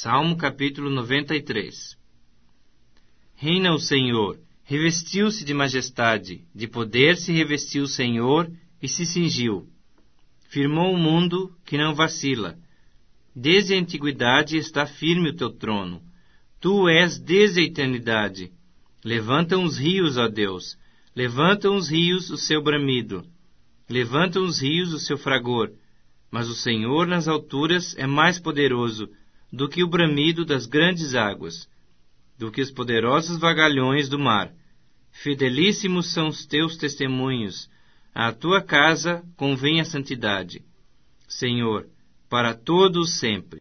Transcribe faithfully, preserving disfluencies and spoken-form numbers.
Salmo capítulo noventa e três. Reina o Senhor, revestiu-se de majestade, de poder se revestiu o Senhor e se cingiu. Firmou o mundo que não vacila. Desde a antiguidade está firme o teu trono. Tu és desde a eternidade. Levantam os rios, ó Deus, levantam os rios o seu bramido. Levantam os rios o seu fragor. Mas o Senhor nas alturas é mais poderoso do que o bramido das grandes águas, do que os poderosos vagalhões do mar. Fidelíssimos são os teus testemunhos. À tua casa convém a santidade. Senhor, para todos sempre.